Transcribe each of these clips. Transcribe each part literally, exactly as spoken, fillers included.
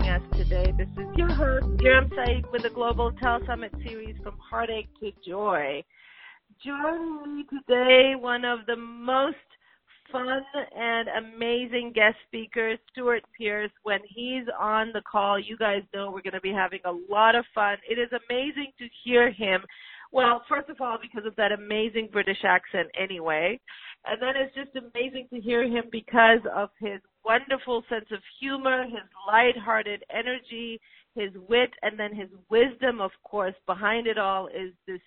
joining us today. This is your host, Iram Saeed, with the Global Telesummit series From Heartache to Joy. Joining me today, one of the most fun and amazing guest speakers, Stewart Pearce. When he's on the call, you guys know we're going to be having a lot of fun. It is amazing to hear him. Well, first of all, because of that amazing British accent anyway. And then it's just amazing to hear him because of his wonderful sense of humor, his lighthearted energy, his wit, and then his wisdom, of course. Behind it all is this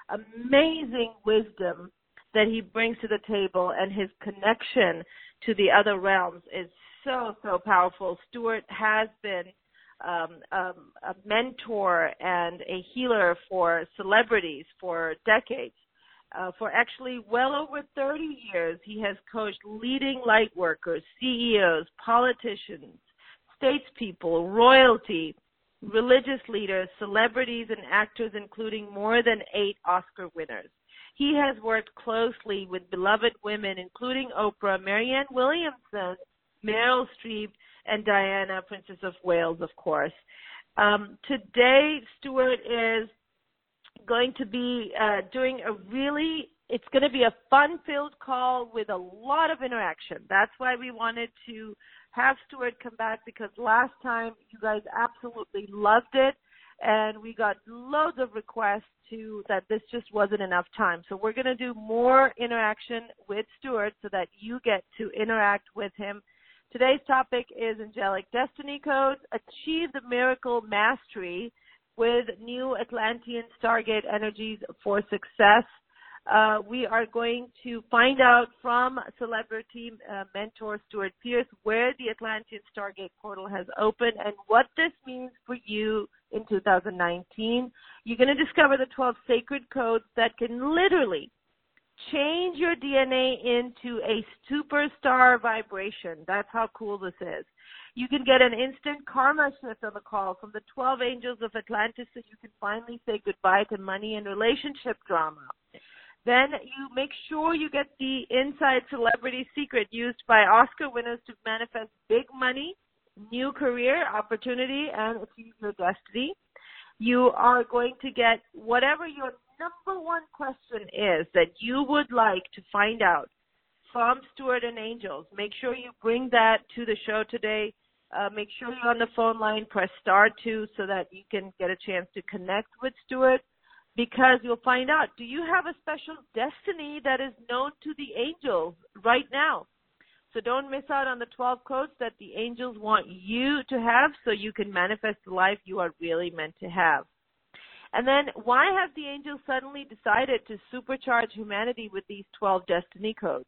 amazing wisdom that he brings to the table, and his connection to the other realms is so, so powerful. Stewart has been um, um, a mentor and a healer for celebrities for decades. Uh, for actually well over thirty years, he has coached leading light workers, C E Os, politicians, statespeople, royalty, religious leaders, celebrities, and actors, including more than eight Oscar winners. He has worked closely with beloved women, including Oprah, Marianne Williamson, Meryl Streep, and Diana, Princess of Wales, of course. Um, today, Stewart is going to be uh, doing a really, it's going to be a fun-filled call with a lot of interaction. That's why we wanted to have Stewart come back, because last time you guys absolutely loved it, and we got loads of requests to that this just wasn't enough time. So we're going to do more interaction with Stewart so that you get to interact with him. Today's topic is Angelic Destiny Codes, Achieve the Miracle Mastery with New Atlantean Stargate Energies for Success. Uh, we are going to find out from celebrity uh, mentor Stewart Pearce where the Atlantean Stargate portal has opened and what this means for you in two thousand nineteen. You're going to discover the twelve sacred codes that can literally change your D N A into a superstar vibration. That's how cool this is. You can get an instant karma shift on the call from the twelve angels of Atlantis, so you can finally say goodbye to money and relationship drama. Then you make sure you get the inside celebrity secret used by Oscar winners to manifest big money, new career opportunity, and achieve your destiny. You are going to get whatever your number one question is that you would like to find out from Stewart and Angels. Make sure you bring that to the show today. Uh, make sure you're on the phone line. Press star two so that you can get a chance to connect with Stewart, because you'll find out, do you have a special destiny that is known to the angels right now? So don't miss out on the twelve codes that the angels want you to have so you can manifest the life you are really meant to have. And then why have the angels suddenly decided to supercharge humanity with these twelve destiny codes?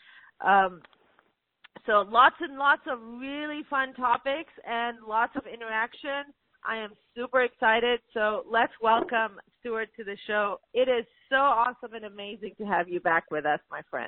Um, so lots and lots of really fun topics and lots of interaction. I am super excited. So let's welcome Stewart to the show. It is so awesome and amazing to have you back with us, my friend.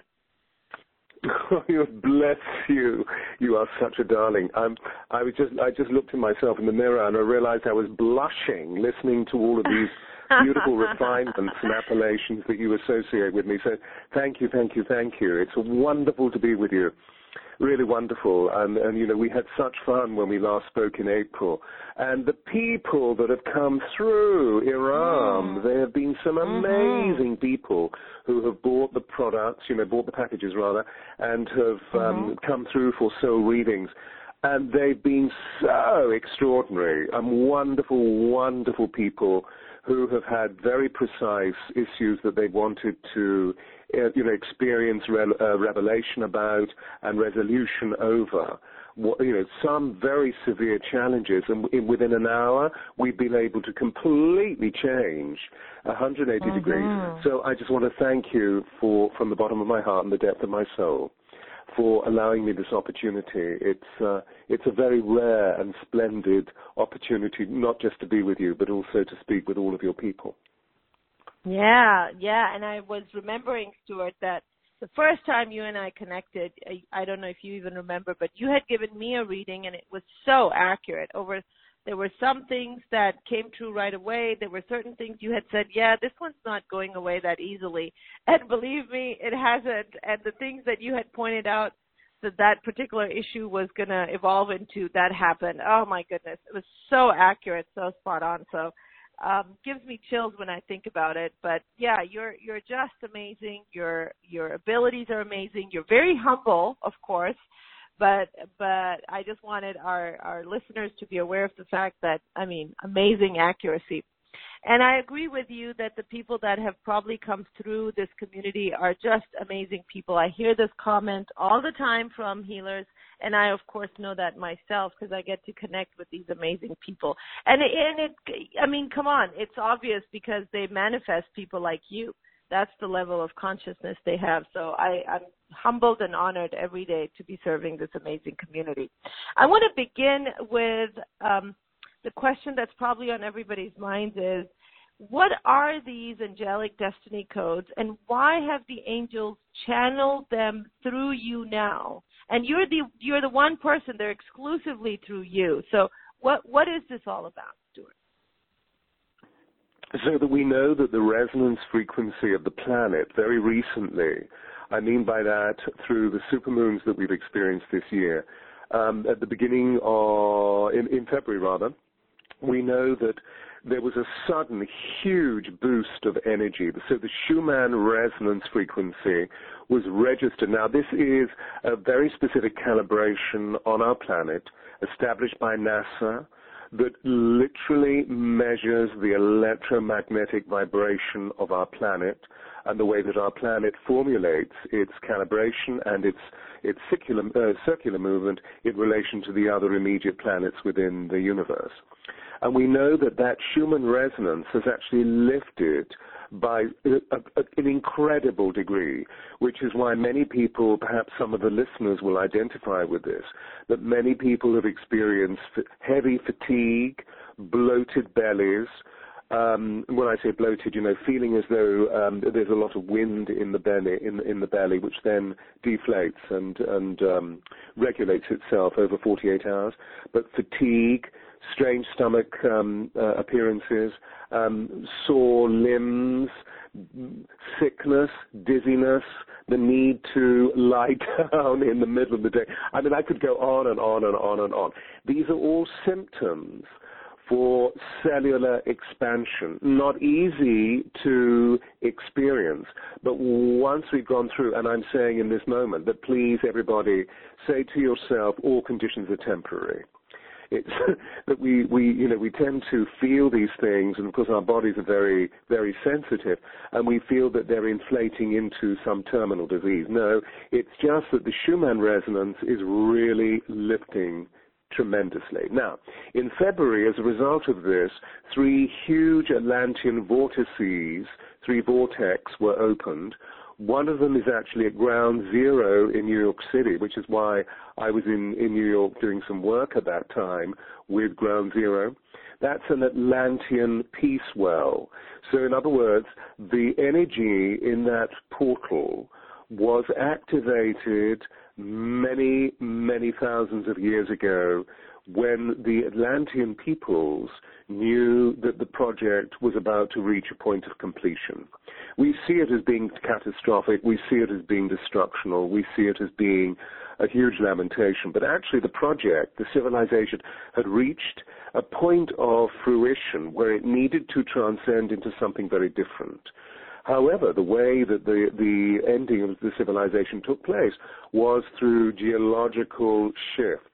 Oh, bless you. You are such a darling. I'm, I was just, I just looked at myself in the mirror and I realized I was blushing listening to all of these beautiful refinements and appellations that you associate with me. So thank you, thank you, thank you. It's wonderful to be with you. Really wonderful. And, and, you know, we had such fun when we last spoke in April. And the people that have come through Iram, mm. there have been some amazing mm-hmm. people who have bought the products, you know, bought the packages rather, and have mm-hmm. um, come through for soul readings. And they've been so extraordinary and wonderful, wonderful people who have had very precise issues that they wanted to, uh, you know, experience re- uh, revelation about and resolution over. What, you know, some very severe challenges, and in, within an hour, we've been able to completely change one hundred eighty mm-hmm. degrees. So I just want to thank you for, from the bottom of my heart and the depth of my soul, for allowing me this opportunity. It's uh, it's a very rare and splendid opportunity, not just to be with you, but also to speak with all of your people. Yeah, yeah, and I was remembering, Stewart, that the first time you and I connected, I, I don't know if you even remember, but you had given me a reading, and it was so accurate. Over, there were some things that came true right away. There were certain things you had said, yeah, this one's not going away that easily. And believe me, it hasn't. And the things that you had pointed out, that that particular issue was going to evolve into, that happened. Oh, my goodness. It was so accurate, so spot on. So um, gives me chills when I think about it. But, yeah, you're you're just amazing. Your your abilities are amazing. You're very humble, of course. But but I just wanted our, our listeners to be aware of the fact that, I mean, amazing accuracy. And I agree with you that the people that have probably come through this community are just amazing people. I hear this comment all the time from healers, and I, of course, know that myself because I get to connect with these amazing people. And it, and it, I mean, come on, it's obvious because they manifest people like you. That's the level of consciousness they have. So I, I'm humbled and honored every day to be serving this amazing community. I want to begin with um, the question that's probably on everybody's minds is, what are these angelic destiny codes, and why have the angels channeled them through you now? And you're the you're the one person, they're exclusively through you. So what what is this all about, Stuart? So that we know that the resonance frequency of the planet very recently, I mean by that through the supermoons that we've experienced this year, um, at the beginning of, in, in February rather, we know that there was a sudden huge boost of energy. So the Schumann resonance frequency was registered. Now this is a very specific calibration on our planet established by NASA that literally measures the electromagnetic vibration of our planet and the way that our planet formulates its calibration and its its circular, uh, circular movement in relation to the other immediate planets within the universe. And we know that that Schumann resonance has actually lifted by a, a, an incredible degree, which is why many people, perhaps some of the listeners will identify with this, that many people have experienced heavy fatigue, bloated bellies. Um, when I say bloated, you know, feeling as though um, there's a lot of wind in the belly, in, in the belly, which then deflates and, and um, regulates itself over forty-eight hours. But fatigue, strange stomach um, uh, appearances, um, sore limbs, sickness, dizziness, the need to lie down in the middle of the day. I mean, I could go on and on and on and on. These are all symptoms for cellular expansion. Not easy to experience, but once we've gone through, and I'm saying in this moment that please, everybody, say to yourself, all conditions are temporary. It's that we, we, you know, we tend to feel these things, and of course our bodies are very, very sensitive, and we feel that they're inflating into some terminal disease. No, it's just that the Schumann resonance is really lifting tremendously. Now, in February, as a result of this, three huge Atlantean vortices, three vortex were opened. One of them is actually at ground zero in New York City, which is why I was in, in New York doing some work at that time with ground zero. That's an Atlantean peace well. So in other words, the energy in that portal was activated many, many thousands of years ago when the Atlantean peoples knew that the project was about to reach a point of completion. We see it as being catastrophic, we see it as being destructional, we see it as being a huge lamentation, but actually the project, the civilization, had reached a point of fruition where it needed to transcend into something very different. However, the way that the, the ending of the civilization took place was through geological shifts.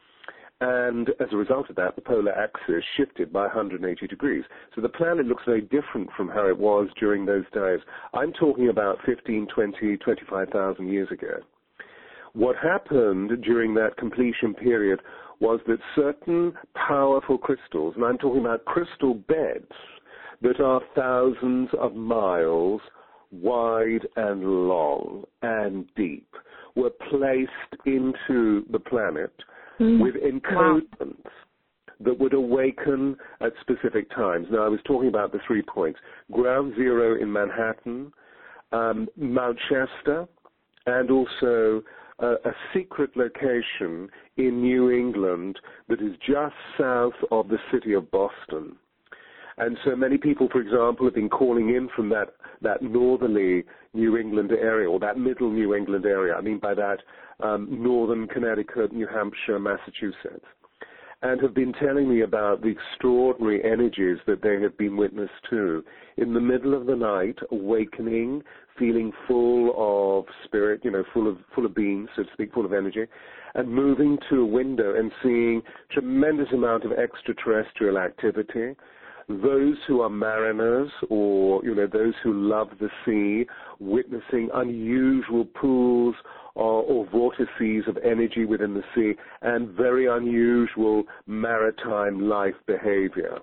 And as a result of that, the polar axis shifted by one hundred eighty degrees. So the planet looks very different from how it was during those days. I'm talking about fifteen, twenty, twenty-five thousand years ago. What happened during that completion period was that certain powerful crystals, and I'm talking about crystal beds, that are thousands of miles wide and long and deep, were placed into the planet mm. with encodements wow. that would awaken at specific times. Now, I was talking about the three points. Ground Zero in Manhattan, um, Mount Shasta, and also a, a secret location in New England that is just south of the city of Boston. And so many people, for example, have been calling in from that, that northerly New England area, or that middle New England area. I mean by that um, northern Connecticut, New Hampshire, Massachusetts, and have been telling me about the extraordinary energies that they have been witness to in the middle of the night, awakening, feeling full of spirit, you know, full of full of being, so to speak, full of energy, and moving to a window and seeing tremendous amount of extraterrestrial activity. Those who are mariners, or, you know, those who love the sea, witnessing unusual pools or, or vortices of energy within the sea, and very unusual maritime life behavior.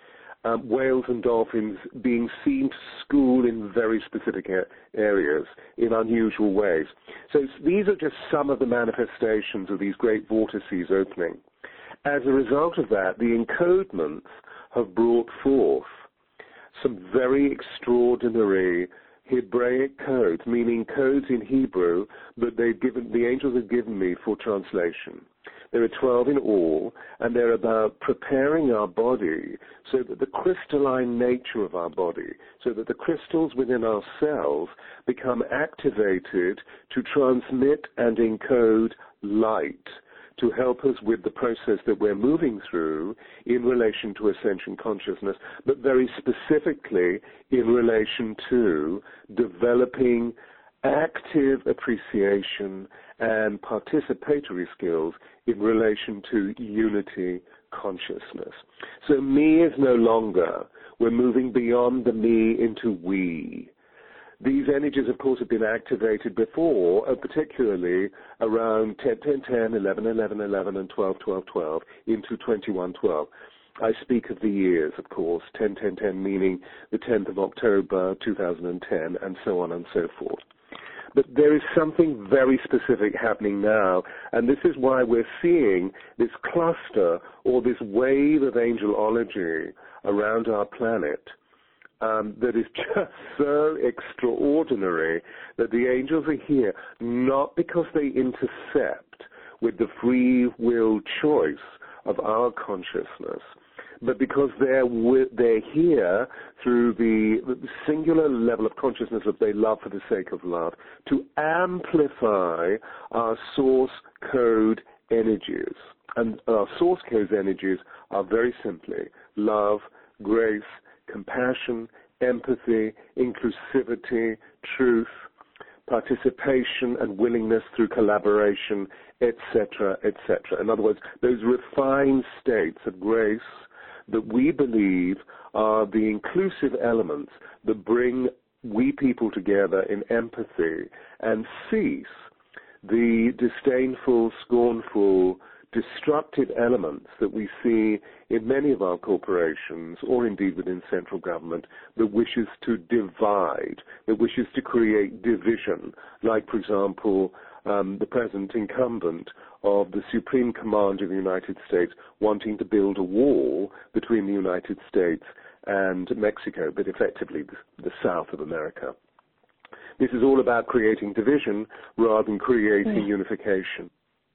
Um, whales and dolphins being seen to school in very specific areas in unusual ways. So these are just some of the manifestations of these great vortices opening. As a result of that, the encodements have brought forth some very extraordinary Hebraic codes, meaning codes in Hebrew that they've given, the angels have given me for translation. There are twelve in all, and they're about preparing our body so that the crystalline nature of our body, so that the crystals within our cells become activated to transmit and encode light, to help us with the process that we're moving through in relation to ascension consciousness, but very specifically in relation to developing active appreciation and participatory skills in relation to unity consciousness. So me is no longer, we're moving beyond the me into we. These energies, of course, have been activated before, uh, particularly around ten, ten, ten, eleven, eleven, eleven, and twelve, twelve, twelve, into twenty-one, twelve. I speak of the years, of course, ten, ten, ten meaning the tenth of October, two thousand ten, and so on and so forth. But there is something very specific happening now, and this is why we're seeing this cluster or this wave of angelology around our planet. Um, that is just so extraordinary that the angels are here, not because they intercept with the free will choice of our consciousness, but because they're, they're here through the, the singular level of consciousness that they love for the sake of love, to amplify our source code energies. And our source code energies are very simply love, grace, compassion, empathy, inclusivity, truth, participation and willingness through collaboration, et cetera, et cetera. In other words, those refined states of grace that we believe are the inclusive elements that bring we people together in empathy and cease the disdainful, scornful, destructive elements that we see in many of our corporations, or indeed within central government, that wishes to divide, that wishes to create division, like, for example, um, the present incumbent of the Supreme Command of the United States wanting to build a wall between the United States and Mexico, but effectively the, the South of America. This is all about creating division rather than creating yeah. unification.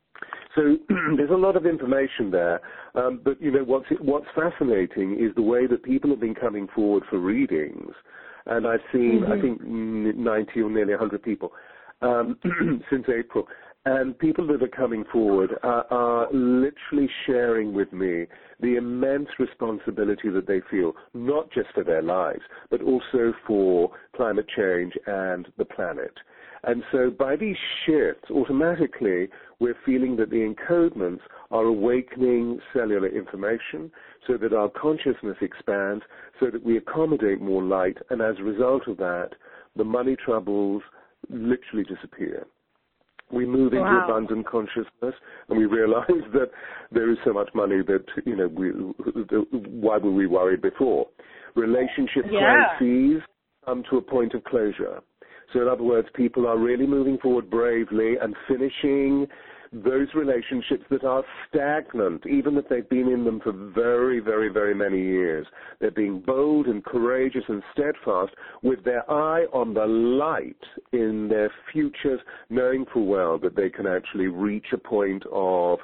So there's a lot of information there, um, but you know what's what's fascinating is the way that people have been coming forward for readings, and I've seen mm-hmm. I think ninety or nearly one hundred people um, since April, and people that are coming forward are, are literally sharing with me the immense responsibility that they feel, not just for their lives, but also for climate change and the planet. And so by these shifts, automatically, we're feeling that the encodements are awakening cellular information so that our consciousness expands, so that we accommodate more light, and as a result of that, the money troubles literally disappear. We move into wow. abundant consciousness, and we realize that there is so much money that, you know, we, why were we worried before? Relationship yeah. crises come to a point of closure. So in other words, people are really moving forward bravely and finishing those relationships that are stagnant, even if they've been in them for very, very, very many years. They're being bold and courageous and steadfast with their eye on the light in their futures, knowing full well that they can actually reach a point of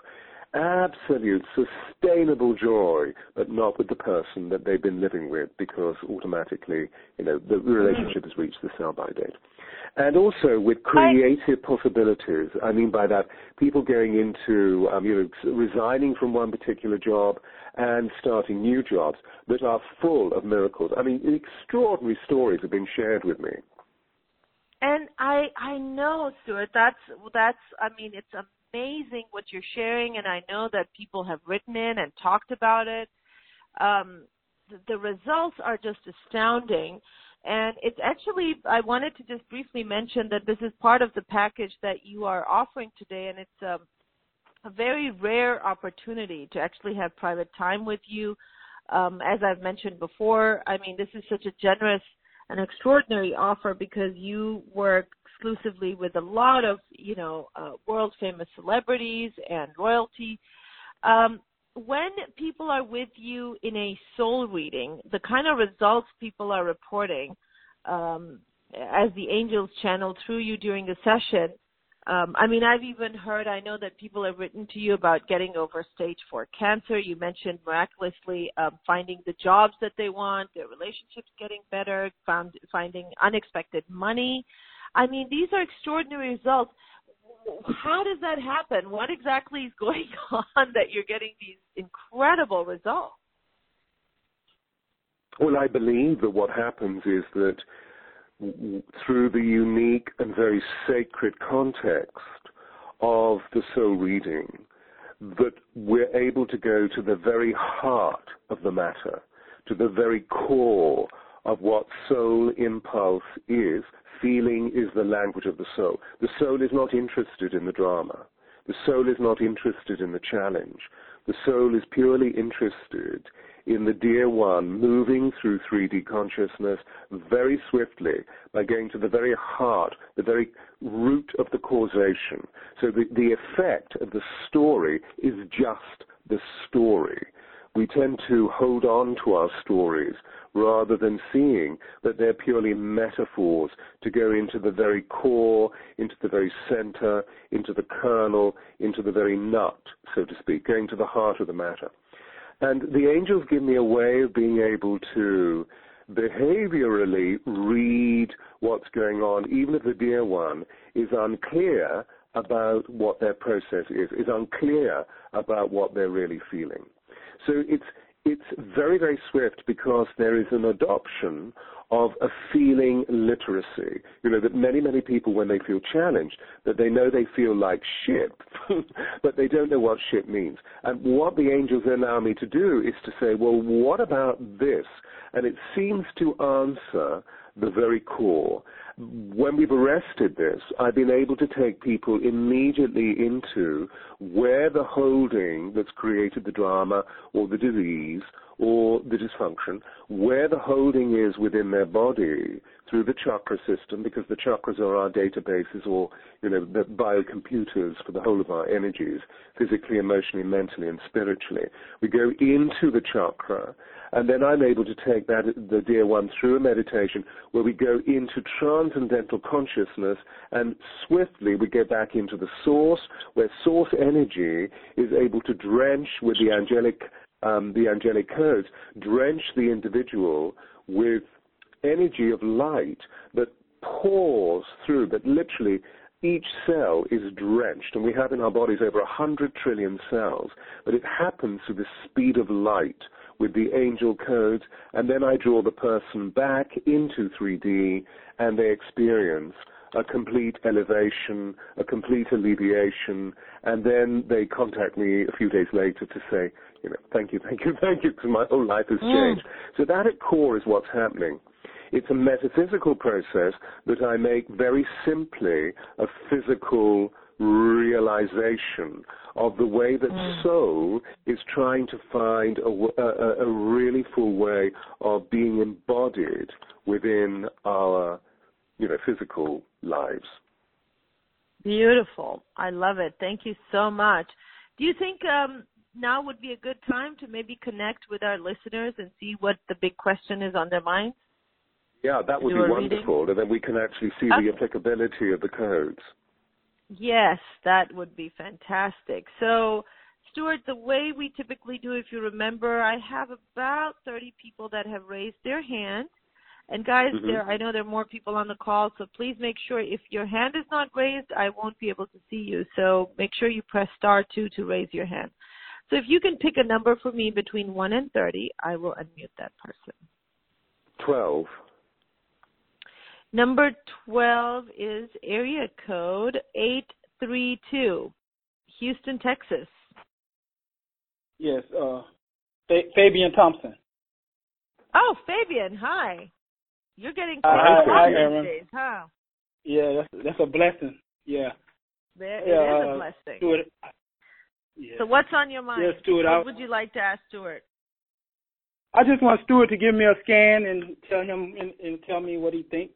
absolute sustainable joy, but not with the person that they've been living with, because automatically, you know, the relationship has reached the sell-by date. And also with creative possibilities. I mean by that, people going into, um, you know, resigning from one particular job and starting new jobs that are full of miracles. I mean, extraordinary stories have been shared with me. And I I know, Stuart, that's, that's I mean, it's amazing what you're sharing, and I know that people have written in and talked about it. Um, the, the results are just astounding. And it's actually, I wanted to just briefly mention that this is part of the package that you are offering today, and it's um, a very rare opportunity to actually have private time with you. Um, as I've mentioned before, I mean, this is such a generous and extraordinary offer because you work exclusively with a lot of, you know, uh, world-famous celebrities and royalty. Um, When people are with you in a soul reading, the kind of results people are reporting um, as the angels channel through you during the session, um, I mean, I've even heard, I know that people have written to you about getting over stage four cancer. You mentioned miraculously um, finding the jobs that they want, their relationships getting better, found, finding unexpected money. I mean, these are extraordinary results. How does that happen? What exactly is going on that you're getting these incredible results? Well, I believe that what happens is that w- through the unique and very sacred context of the soul reading, that we're able to go to the very heart of the matter, to the very core of what soul impulse is. Feeling is the language of the soul. The soul is not interested in the drama. The soul is not interested in the challenge. The soul is purely interested in the dear one moving through three D consciousness very swiftly by going to the very heart, the very root of the causation. So the, the effect of the story is just the story. We tend to hold on to our stories rather than seeing that they're purely metaphors to go into the very core, into the very center, into the kernel, into the very nut, so to speak, going to the heart of the matter. And the angels give me a way of being able to behaviorally read what's going on, even if the dear one is unclear about what their process is, is unclear about what they're really feeling. So it's it's very, very swift because there is an adoption of a feeling literacy. You know, that many, many people, when they feel challenged, that they know they feel like shit, but they don't know what shit means. And what the angels allow me to do is to say, well, what about this? And it seems to answer the very core. When we've arrested this, I've been able to take people immediately into where the holding that's created the drama or the disease or the dysfunction, where the holding is within their body through the chakra system, because the chakras are our databases or, you know, the biocomputers for the whole of our energies, physically, emotionally, mentally, and spiritually. We go into the chakra, and then I'm able to take that, the dear one, through a meditation where we go into transcendental consciousness, and swiftly we get back into the source, where source energy is able to drench with the angelic Um, the angelic codes, drench the individual with energy of light that pours through, that literally each cell is drenched, and we have in our bodies over one hundred trillion cells, but it happens through the speed of light with the angel codes, and then I draw the person back into three D, and they experience a complete elevation, a complete alleviation, and then they contact me a few days later to say, you know, thank you, thank you, thank you, because my whole life has changed. Mm. So that at core is what's happening. It's a metaphysical process that I make very simply a physical realization of the way that mm. soul is trying to find a, a, a really full way of being embodied within our, you know, physical lives. Beautiful. I love it. Thank you so much. Do you think um, now would be a good time to maybe connect with our listeners and see what the big question is on their minds? Yeah, that would be wonderful, reading? And then we can actually see okay. the applicability of the codes. Yes, that would be fantastic. So, Stuart, the way we typically do, if you remember, I have about thirty people that have raised their hand. And guys, mm-hmm. there I know there are more people on the call, so please make sure if your hand is not raised, I won't be able to see you. So make sure you press star two to raise your hand. So if you can pick a number for me between one and thirty, I will unmute that person. twelve. Number twelve is area code eight three two, Houston, Texas. Yes, uh, Fabian Thompson. Oh, Fabian, hi. You're getting uh, hi, these days, huh? Yeah, that's, that's a blessing. Yeah. There, yeah, it is uh, a blessing. Stuart, yeah. So what's on your mind? Yeah, Stuart, what I, would you like to ask Stuart? I just want Stuart to give me a scan and tell him and, and tell me what he thinks.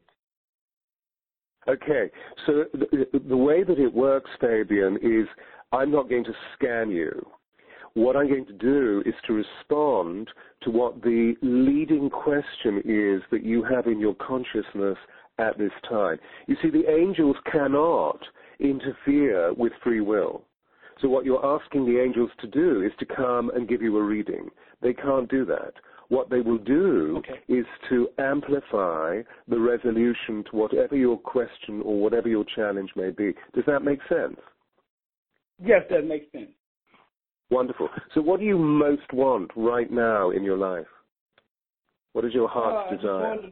Okay, so the, the way that it works, Fabian, is I'm not going to scan you. What I'm going to do is to respond to what the leading question is that you have in your consciousness at this time. You see, the angels cannot interfere with free will. So what you're asking the angels to do is to come and give you a reading. They can't do that. What they will do okay. is to amplify the resolution to whatever your question or whatever your challenge may be. Does that make sense? Yes, that makes sense. Wonderful. So what do you most want right now in your life? What is your heart's uh, I desire? Want,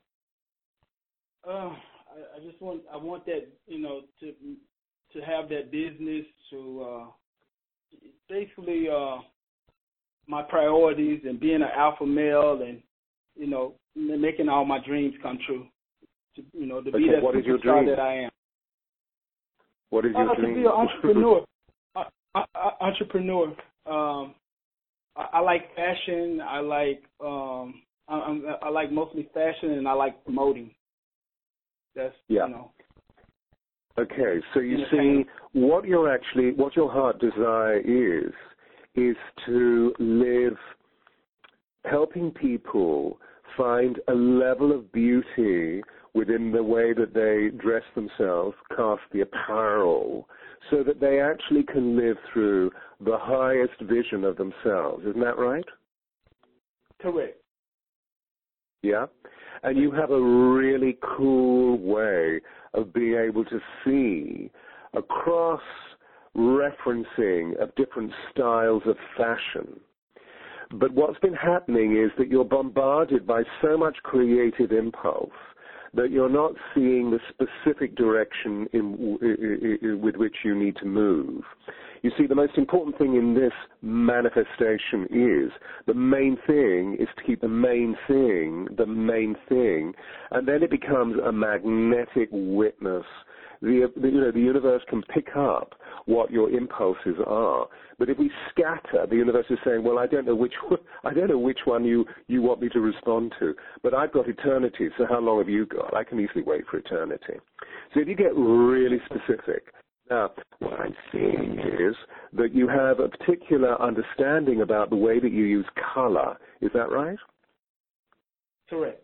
uh, I, I just want, I want that, you know, to to have that business, to uh, basically uh, my priorities and being an alpha male and, you know, making all my dreams come true. To, you know, to okay, be that what is your superstar dream? that I am. What is your uh, dream? To be an entrepreneur. uh, uh, entrepreneur. Um, I, I like fashion. I like um, I, I'm, I like mostly fashion, and I like promoting. That's yeah. you know. Okay, so you see, what you're actually, what your heart desire is, is to live helping people find a level of beauty within the way that they dress themselves, cast the apparel, so that they actually can live through the highest vision of themselves. Isn't that right? Correct. Yeah? And you have a really cool way of being able to see across referencing of different styles of fashion. But what's been happening is that you're bombarded by so much creative impulse that you're not seeing the specific direction in, in, in, with which you need to move. You see, the most important thing in this manifestation is the main thing is to keep the main thing the main thing, and then it becomes a magnetic witness. The, the, you know, the universe can pick up what your impulses are, but if we scatter, the universe is saying, well, I don't know which I don't know which one you, you want me to respond to, but I've got eternity, so how long have you got? I can easily wait for eternity. So if you get really specific, now, what I'm seeing is that you have a particular understanding about the way that you use color. Is that right? Correct.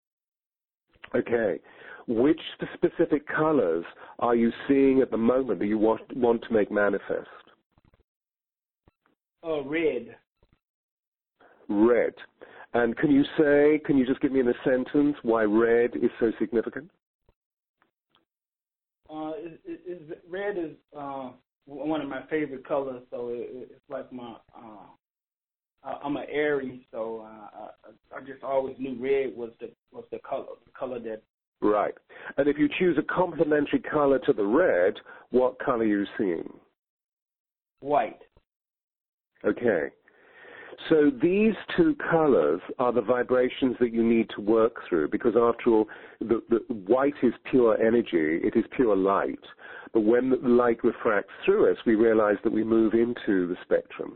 Okay. Which specific colors are you seeing at the moment that you want, want to make manifest? Uh, red. Red. And can you say, can you just give me in a sentence why red is so significant? Uh, it, it, it, red is uh, one of my favorite colors, so it, it's like my, uh, I'm an Aries, so uh, I, I just always knew red was the was the color, the color that. Right. And if you choose a complementary color to the red, what color are you seeing? White. Okay. So these two colors are the vibrations that you need to work through, because after all, the, the white is pure energy, it is pure light. But when the light refracts through us, we realize that we move into the spectrum.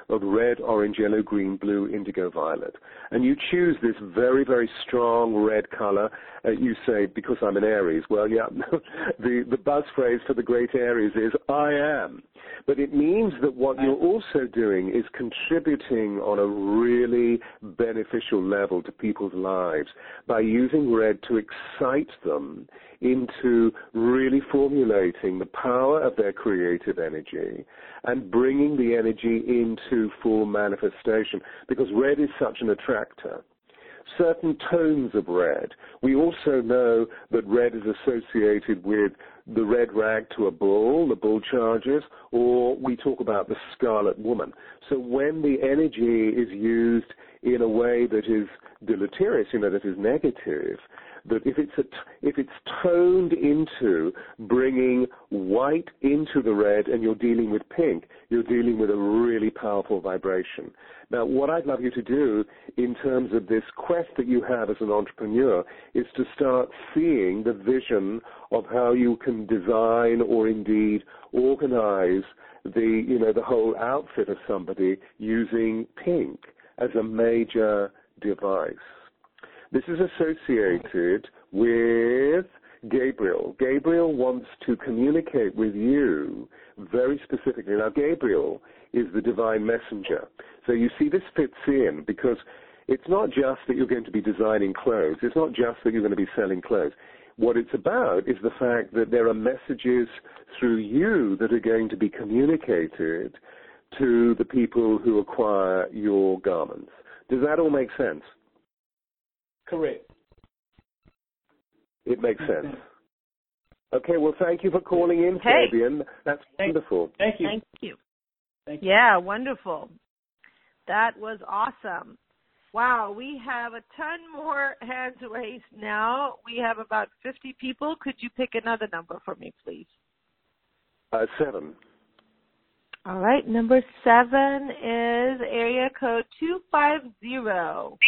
of red, orange, yellow, green, blue, indigo, violet. And you choose this very, very strong red color. Uh, you say, because I'm an Aries. Well, yeah, the, the buzz phrase for the great Aries is, I am. But it means that what you're also doing is contributing on a really beneficial level to people's lives by using red to excite them into really formulating the power of their creative energy and bringing the energy into full manifestation, because red is such an attractor. Certain tones of red. We also know that red is associated with the red rag to a bull, the bull charges, or we talk about the scarlet woman. So when the energy is used in a way that is deleterious, you know, that is negative, that if it's a t- if it's toned into bringing white into the red and you're dealing with pink, you're dealing with a really powerful vibration. Now, what I'd love you to do in terms of this quest that you have as an entrepreneur is to start seeing the vision of how you can design or indeed organize the, you know, the whole outfit of somebody using pink as a major device. This is associated with Gabriel. Gabriel wants to communicate with you very specifically. Now, Gabriel is the divine messenger. So you see, this fits in because it's not just that you're going to be designing clothes. It's not just that you're going to be selling clothes. What it's about is the fact that there are messages through you that are going to be communicated to the people who acquire your garments. Does that all make sense? Correct. It makes sense. Okay, well, thank you for calling in, hey. Fabian. That's wonderful. Thank you. Thank you. Thank you. Yeah, wonderful. That was awesome. Wow, we have a ton more hands raised now. We have about fifty people. Could you pick another number for me, please? Uh, seven. All right, number seven is area code two five zero.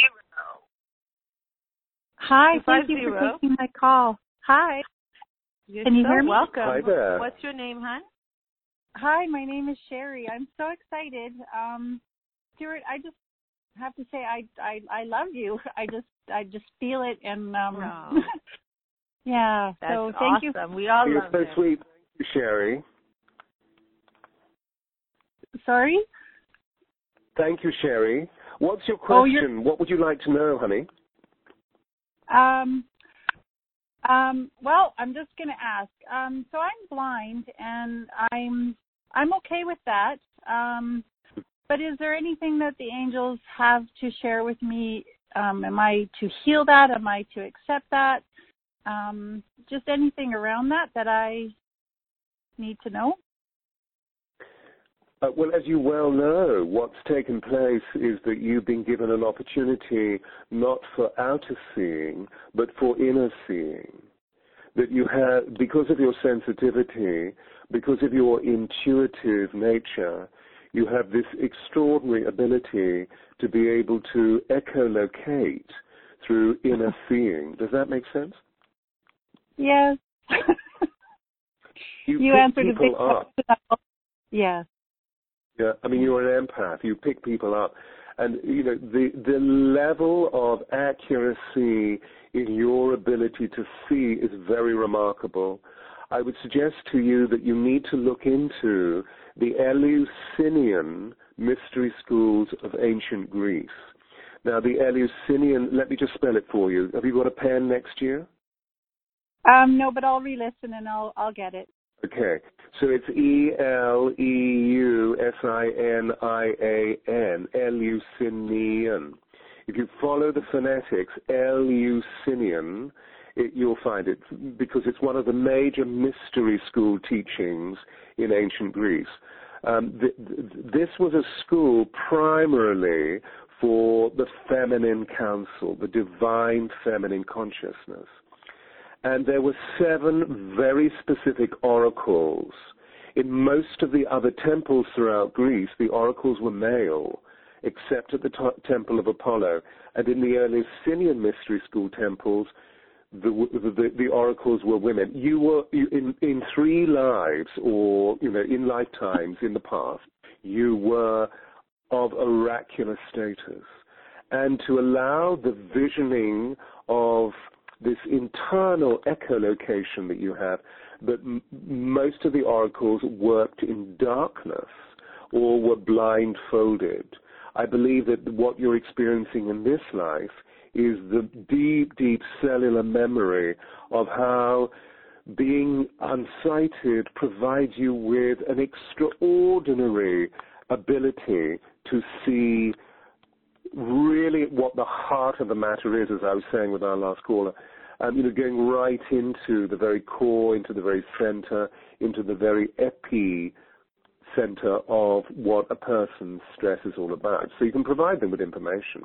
Hi, two five thank you zero. for taking my call. Hi. You're Can you so hear me? welcome. Hi there. What's your name, hon? Hi, my name is Sherry. I'm so excited. Um, Stuart, I just have to say I I I love you. I just I just feel it, and um Oh. yeah. That's so thank awesome. We all You're love so you. sweet. Thank you, Sherry. you. Sorry? Thank you, Sherry. What's your Oh, you're- question? What would you like to know, honey? Um um well, I'm just going to ask. Um so I'm blind, and I'm I'm okay with that. Um But is there anything that the angels have to share with me? Um, am I to heal that? Am I to accept that? Um, just anything around that that I need to know? Uh, well, as you well know, what's taken place is that you've been given an opportunity not for outer seeing, but for inner seeing. That you have, because of your sensitivity, because of your intuitive nature, you have this extraordinary ability to be able to echolocate through inner seeing. Does that make sense? Yes. You, you pick answered a big people up. question. Yes. Yeah, I mean, you're an empath. You pick people up. And, you know, the, the level of accuracy in your ability to see is very remarkable. I would suggest to you that you need to look into the Eleusinian mystery schools of ancient Greece. Now, the Eleusinian, let me just spell it for you. Have you got a pen next to you? Um, no, but I'll re-listen and I'll I'll get it. Okay. So it's E L E U S I N I A N, Eleusinian. If you follow the phonetics, Eleusinian, It, you'll find it, because it's one of the major mystery school teachings in ancient Greece. Um, th- th- this was a school primarily for the feminine council, the divine feminine consciousness. And there were seven very specific oracles. In most of the other temples throughout Greece, the oracles were male, except at the t- temple of Apollo. And in the Eleusinian mystery school temples, The, the, the oracles were women. You were you, in in three lives, or you know, in lifetimes in the past, you were of oracular status, and to allow the visioning of this internal echolocation that you have. But m- most of the oracles worked in darkness or were blindfolded. I believe that what you're experiencing in this life is the deep, deep cellular memory of how being unsighted provides you with an extraordinary ability to see really what the heart of the matter is, as I was saying with our last caller. Um, you know, going right into the very core, into the very center, into the very epi center of what a person's stress is all about. So you can provide them with information.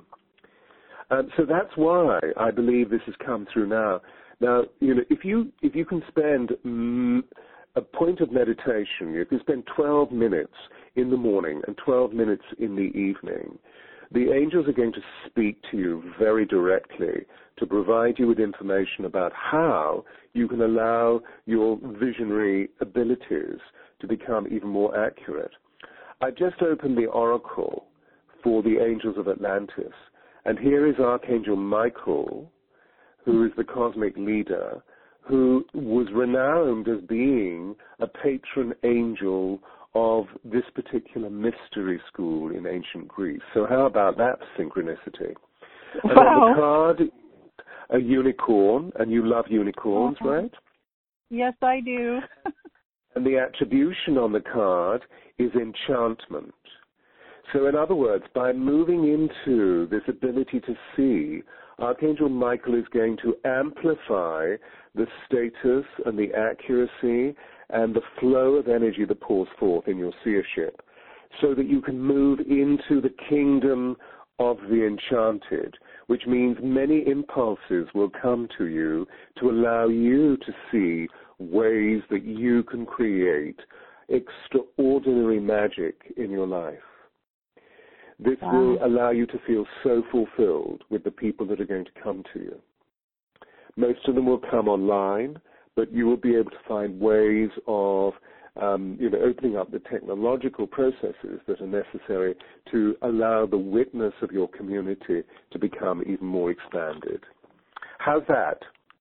Um, so that's why I believe this has come through now. Now, you know, if you if you can spend mm, a point of meditation, you can spend twelve minutes in the morning and twelve minutes in the evening, the angels are going to speak to you very directly to provide you with information about how you can allow your visionary abilities to become even more accurate. I just opened the oracle for the angels of Atlantis, and here is Archangel Michael, who is the cosmic leader, who was renowned as being a patron angel of this particular mystery school in ancient Greece. So how about that synchronicity? Wow. And on the card, a unicorn, and you love unicorns, uh-huh. right? Yes, I do. And the attribution on the card is enchantment. So in other words, by moving into this ability to see, Archangel Michael is going to amplify the status and the accuracy and the flow of energy that pours forth in your seership, so that you can move into the kingdom of the enchanted, which means many impulses will come to you to allow you to see ways that you can create extraordinary magic in your life. This wow. will allow you to feel so fulfilled with the people that are going to come to you. Most of them will come online, but you will be able to find ways of um, you know, opening up the technological processes that are necessary to allow the witness of your community to become even more expanded. How's that?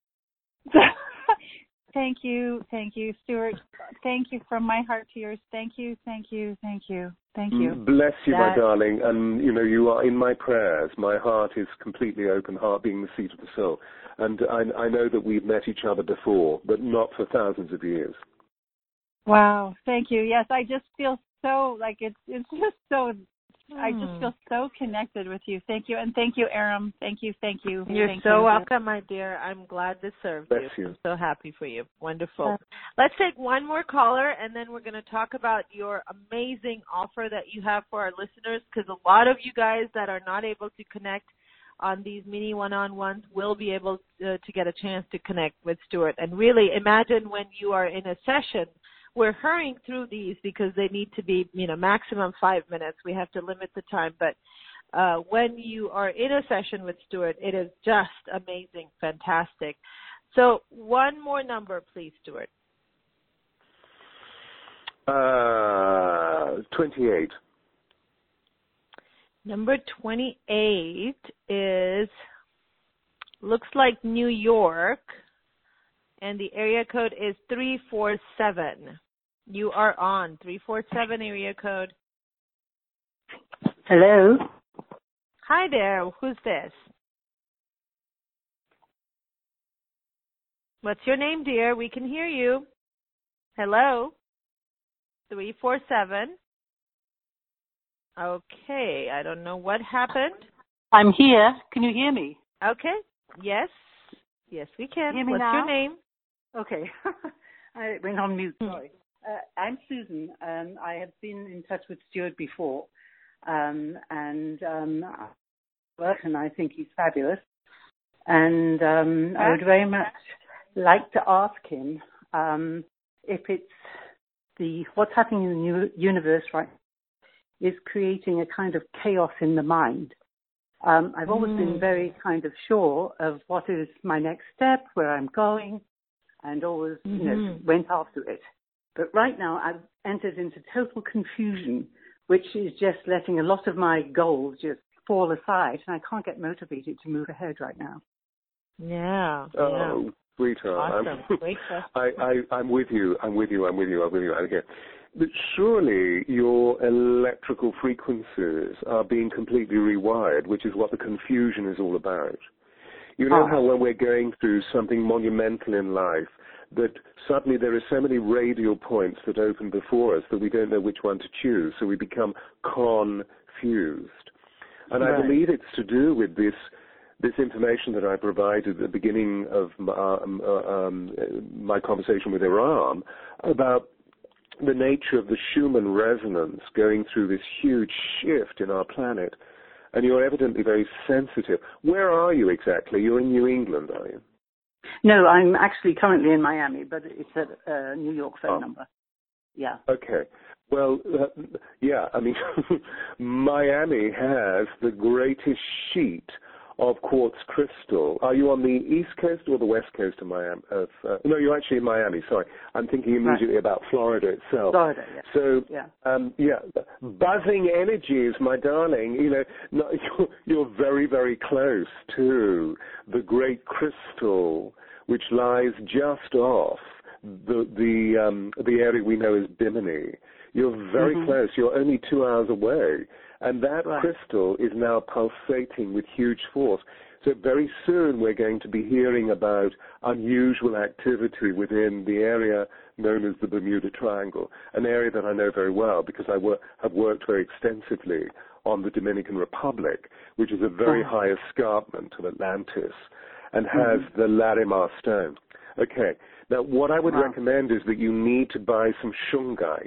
Thank you, thank you, Stuart. Thank you from my heart to yours. Thank you, thank you, thank you, thank you. Bless you, that... my darling. And, you know, you are in my prayers. My heart is completely open, heart being the seat of the soul. And I, I know that we've met each other before, but not for thousands of years. Wow, thank you. Yes, I just feel so, like, it's it's just so, hmm. I just feel so connected with you. Thank you. And thank you, Aram. Thank you, thank you. You're thank so you. welcome, my dear. I'm glad this served Bless you. you. I'm so happy for you. Wonderful. Uh, Let's take one more caller, and then we're going to talk about your amazing offer that you have for our listeners, because a lot of you guys that are not able to connect on these mini one-on-ones will be able to, to get a chance to connect with Stuart. And really imagine when you are in a session, we're hurrying through these because they need to be, you know, maximum five minutes. We have to limit the time. But uh, when you are in a session with Stuart, it is just amazing, fantastic. So one more number, please, Stuart. Uh, twenty-eight. Number twenty-eight is, looks like New York, and the area code is three four seven. You are on. three four seven area code. Hello. Hi there. Who's this? What's your name, dear? We can hear you. Hello. three four seven. Okay. I don't know what happened. I'm here. Can you hear me? Okay. Yes. Yes, we can. Hear me What's now? your name? Okay. I went on mute. Sorry. Uh, I'm Susan. Um, I have been in touch with Stuart before, um, and um, work, and I think he's fabulous. And um, I would very much like to ask him um, if it's the what's happening in the new universe right now is creating a kind of chaos in the mind. Um, I've always mm. been very kind of sure of what is my next step, where I'm going, and always, mm-hmm. you know, went after it. But right now I've entered into total confusion which is just letting a lot of my goals just fall aside, and I can't get motivated to move ahead right now. Yeah. Oh, yeah. sweetheart. Awesome. I'm, Great I, I, I'm with you. I'm with you. I'm with you. I'm with you. Okay. But surely your electrical frequencies are being completely rewired, which is what the confusion is all about. You know Oh. how when we're going through something monumental in life, that suddenly there are so many radial points that open before us that we don't know which one to choose, so we become confused. And Right. I believe it's to do with this this information that I provided at the beginning of my, um, uh, um, my conversation with Iram about the nature of the Schumann resonance going through this huge shift in our planet. And you're evidently very sensitive. Where are you exactly? You're in New England, are you? No, I'm actually currently in Miami, but it's a uh, New York phone Oh. number. Yeah. Okay. Well, uh, yeah, I mean, Miami has the greatest sheet of quartz crystal. Are you on the east coast or the west coast of Miami? Of, uh, no, you're actually in Miami, sorry. I'm thinking immediately right. about Florida itself. Florida, yeah. So, yeah, um, yeah, buzzing energies, my darling. You know, no, you're, you're very, very close to the great crystal, which lies just off the the um, the area we know as Bimini. You're very mm-hmm. close. You're only two hours away. And that right. crystal is now pulsating with huge force. So very soon we're going to be hearing about unusual activity within the area known as the Bermuda Triangle, an area that I know very well because I wor- have worked very extensively on the Dominican Republic, which is a very oh. high escarpment of Atlantis and has mm-hmm. the Larimar stone. Okay, now what I would wow. recommend is that you need to buy some shungite.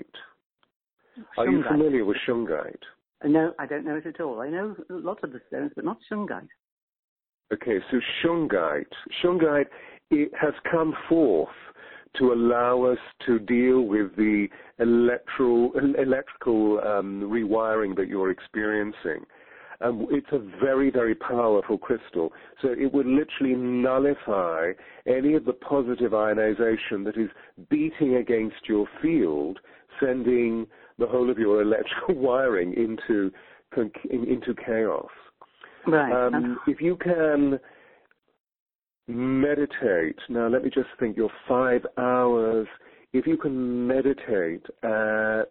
Are you familiar with shungite? No, I don't know it at all. I know lots of the stones, but not shungite. Okay, so shungite. Shungite, it has come forth to allow us to deal with the electro, electrical um, rewiring that you're experiencing. Um, it's a very, very powerful crystal. So it would literally nullify any of the positive ionization that is beating against your field, sending the whole of your electrical wiring into into chaos. Right. Um, if you can meditate, now let me just think, you're five hours, if you can meditate at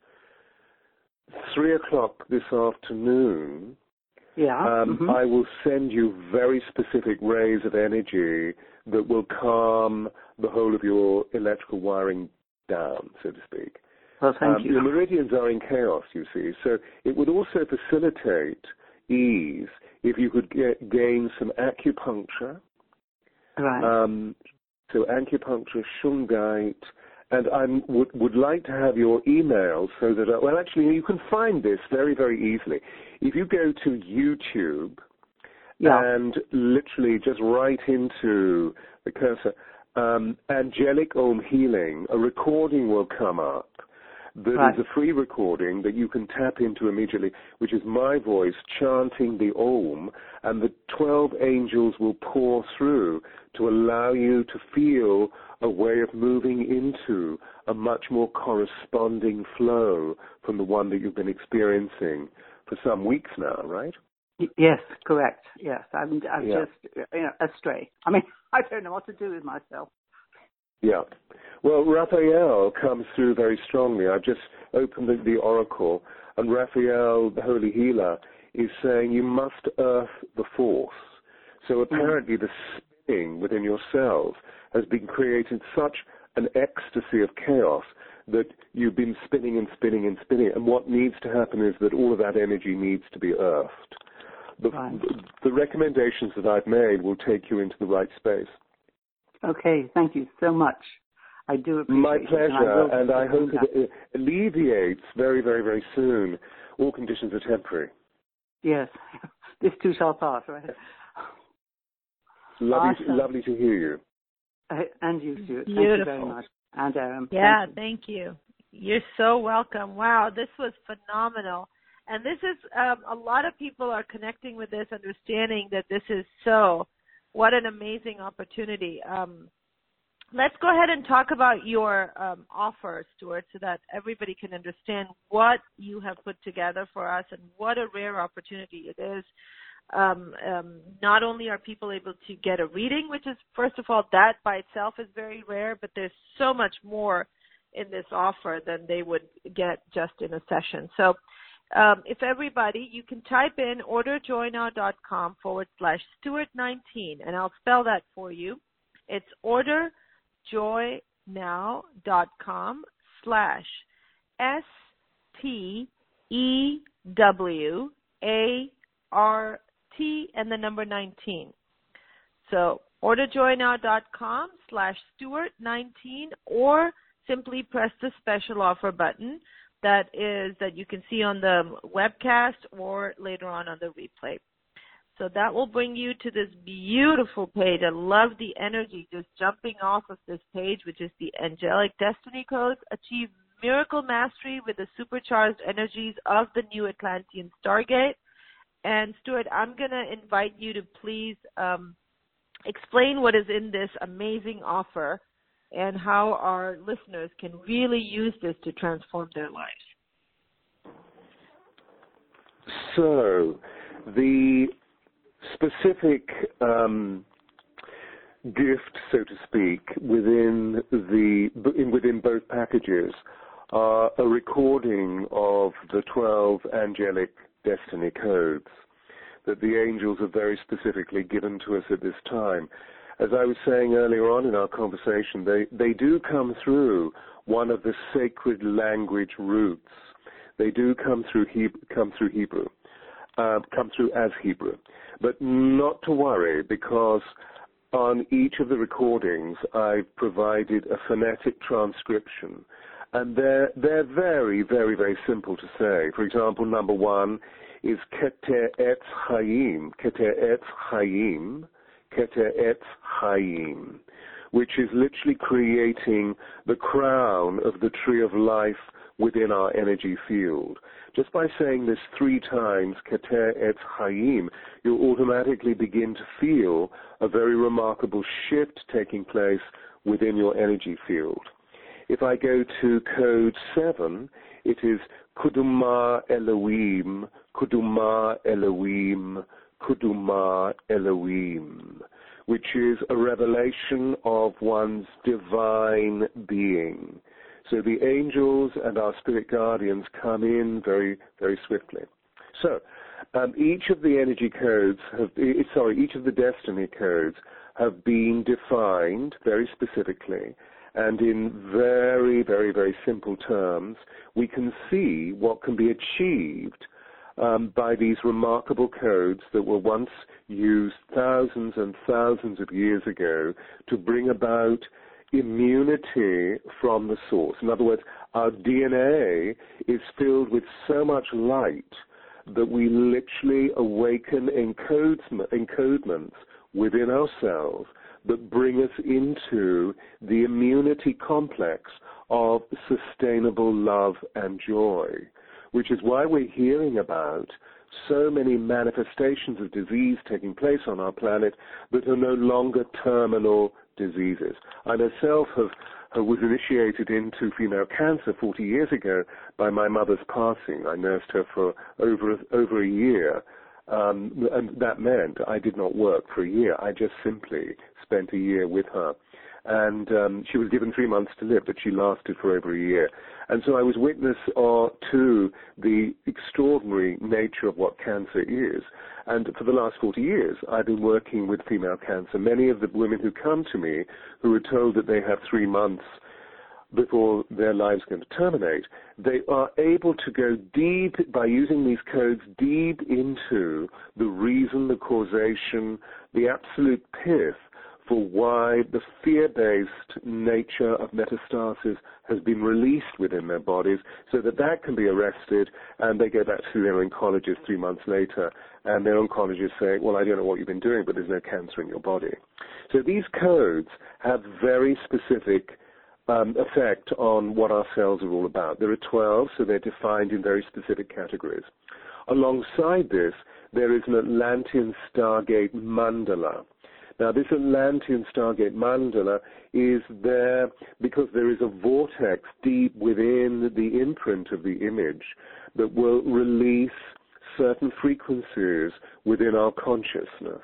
three o'clock this afternoon, yeah. um, mm-hmm. I will send you very specific rays of energy that will calm the whole of your electrical wiring down, so to speak. Well, thank um, you. Your meridians are in chaos, you see, so it would also facilitate ease if you could get, gain some acupuncture. Right. Um, so acupuncture, shungite, and I would, would like to have your email so that, I, well, actually, you can find this very, very easily. If you go to YouTube yeah. and literally just write into the cursor, um, Angelic Om Healing, a recording will come up. That right. is a free recording that you can tap into immediately, which is my voice chanting the Om, and the twelve angels will pour through to allow you to feel a way of moving into a much more corresponding flow from the one that you've been experiencing for some weeks now, right? Yes, correct. Yes, I'm, I'm yeah. just you know, astray. I mean, I don't know what to do with myself. Yeah. Well, Raphael comes through very strongly. I've just opened the, the oracle, and Raphael, the holy healer, is saying you must earth the force. So apparently the spinning within yourself has been created such an ecstasy of chaos that you've been spinning and spinning and spinning. And what needs to happen is that all of that energy needs to be earthed. The, right. the, the recommendations that I've made will take you into the right space. Okay, thank you so much. I do appreciate My it. pleasure, and I, and I hope it alleviates very, very, very soon. All conditions are temporary. Yes, this too shall pass, right? Lovely, awesome. to, lovely to hear you. Uh, and you, Stuart. Beautiful. Thank you very much. And Aram. Yeah, thank you. thank you. You're so welcome. Wow, this was phenomenal. And this is, um, a lot of people are connecting with this, understanding that this is so. What an amazing opportunity. Um, let's go ahead and talk about your um, offer, Stuart, so that everybody can understand what you have put together for us and what a rare opportunity it is. Um, um, not only are people able to get a reading, which is, first of all, that by itself is very rare, but there's so much more in this offer than they would get just in a session. So um, if everybody, you can type in orderjoynow.com forward slash Stuart nineteen, and I'll spell that for you. It's orderjoynow.com slash S T E W A R T and the number nineteen. So orderjoynow.com slash Stuart nineteen, or simply press the special offer button that is that you can see on the webcast or later on on the replay. So that will bring you to this beautiful page. I love the energy just jumping off of this page, which is the Angelic Destiny Codes. Achieve miracle mastery with the supercharged energies of the new Atlantean Stargate. And Stuart, I'm going to invite you to please um, explain what is in this amazing offer and how our listeners can really use this to transform their lives. So, the specific um, gift, so to speak, within the within both packages are a recording of the twelve angelic destiny codes that the angels have very specifically given to us at this time. As I was saying earlier on in our conversation, they, they do come through one of the sacred language roots. They do come through Hebrew, come through Hebrew, uh, come through as Hebrew. But not to worry, because on each of the recordings I've provided a phonetic transcription, and they're they're very, very, very simple to say. For example, number one is Keter Etz Chaim, Keter Etz Chaim, Keter Etz Chaim, which is literally creating the crown of the tree of life within our energy field. Just by saying this three times, Keter Etz Chaim, you'll automatically begin to feel a very remarkable shift taking place within your energy field. If I go to code seven, it is Kuduma Elohim, Kuduma Elohim, Kuduma Elohim, which is a revelation of one's divine being. So the angels and our spirit guardians come in very, very swiftly. So um, each of the energy codes, have, sorry, each of the destiny codes have been defined very specifically, and in very, very, very simple terms, we can see what can be achieved um, by these remarkable codes that were once used thousands and thousands of years ago to bring about immunity from the source. In other words, our D N A is filled with so much light that we literally awaken encodes, encodements within ourselves that bring us into the immunity complex of sustainable love and joy, which is why we're hearing about so many manifestations of disease taking place on our planet that are no longer terminal diseases. I myself have, uh, was initiated into female cancer forty years ago by my mother's passing. I nursed her for over, over a year. Um, and that meant I did not work for a year. I just simply spent a year with her. And um, she was given three months to live, but she lasted for over a year. And so I was witness uh, to the extraordinary nature of what cancer is. And for the last forty years, I've been working with female cancer. Many of the women who come to me who are told that they have three months before their lives are going to terminate, they are able to go deep, by using these codes, deep into the reason, the causation, the absolute pith for why the fear-based nature of metastasis has been released within their bodies, so that that can be arrested, and they go back to their oncologist three months later, and their oncologist say, well, I don't know what you've been doing, but there's no cancer in your body. So these codes have very specific Um, effect on what our cells are all about. There are twelve, so they're defined in very specific categories. Alongside this, there is an Atlantean Stargate mandala. Now, this Atlantean Stargate mandala is there because there is a vortex deep within the imprint of the image that will release certain frequencies within our consciousness.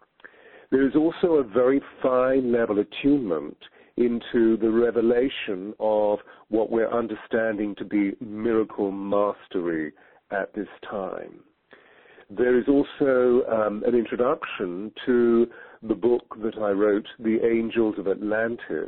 There is also a very fine level attunement into the revelation of what we're understanding to be miracle mastery at this time. There is also um, an introduction to the book that I wrote, The Angels of Atlantis.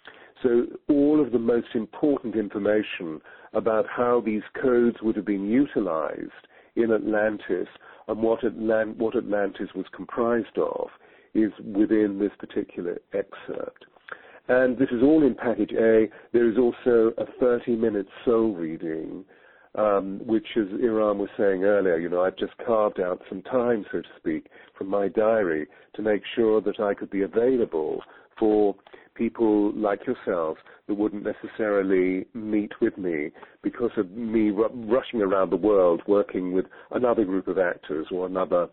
So all of the most important information about how these codes would have been utilized in Atlantis and what, Atlant- what Atlantis was comprised of is within this particular excerpt. And this is all in package A. There is also a thirty-minute soul reading, um, which, as Iram was saying earlier, you know, I've just carved out some time, so to speak, from my diary to make sure that I could be available for people like yourselves that wouldn't necessarily meet with me because of me r- rushing around the world working with another group of actors or another,